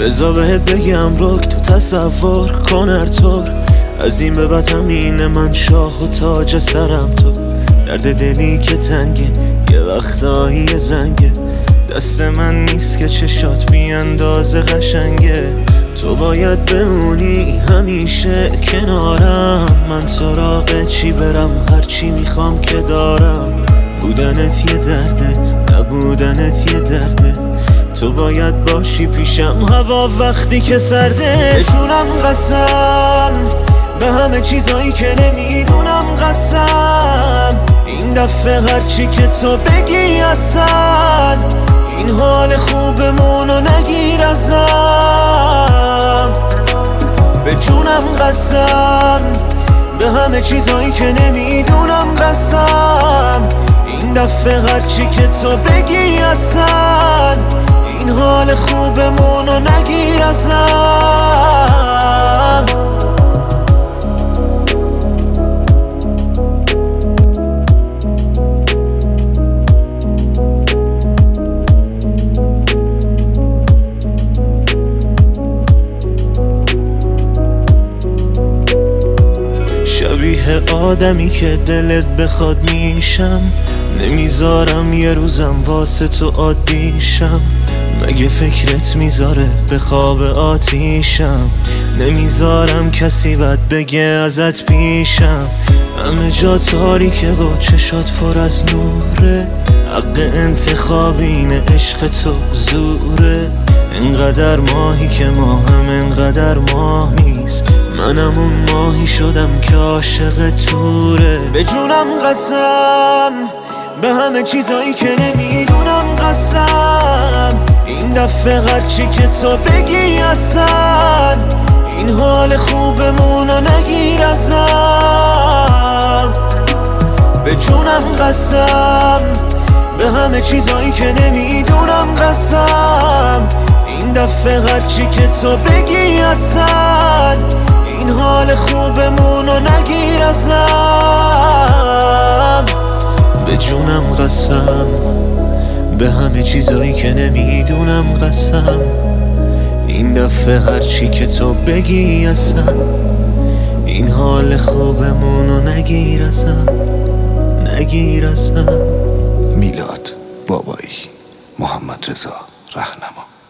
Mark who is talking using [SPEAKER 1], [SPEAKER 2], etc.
[SPEAKER 1] بذار بهت بگم رک تو تصور کن هر طور از این به بعد همینه، من شاه و تاج سرم تو. درد دلی که تنگه یه وقتایی زنگه، دست من نیست که چشات بی اندازه قشنگه. تو باید بمونی همیشه کنارم، من سراغ چی برم هرچی میخوام که دارم. بودنت یه درده نبودنت یه درده، تو باید باشی پیشم هوا وقتی که سرده. به جونم قسم به همه چیزایی که نمیدونم قسم، این دفعه هرچی که تو بگی اصلا این حال خوبمونو نگیر ازم. به جونم قسم به همه چیزایی که نمیدونم قسم، این دفعه هرچی که تو بگی اصلا این حال خوبمونو نگیر ازم. شبیه آدمی که دلت بخواد میشم، نمیذارم یه روزم واسه تو عادیشم. مگه فکرت میذاره به خواب آتیشم، نمیذارم کسی بد بگه ازت پیشم. همه جا تاریکه با چشات پر از نوره، حق انتخاب اینه عشق تو زوره. انقدر ماهی که ماهم انقدر ماه نیست، منم اون ماهی شدم که عاشق توره. به جونم قسم به همه چیزایی که نمیدونم قسم، این دفعه هرچی که تو بگی اصلا این حال خوبمونو نگیر ازم. به جونم قسم به همه چیزایی که نمیدونم قسم، این دفعه هرچی که تو بگی اصلا این حال خوبمونو نگیر ازم. به جونم قسم به همه چیزایی که نمیدونم قسم، این دفعه هرچی که تو بگی اصلا این حال خوبمونو نگیر ازم نگیر ازم.
[SPEAKER 2] میلاد بابایی، محمد رضا رهنما.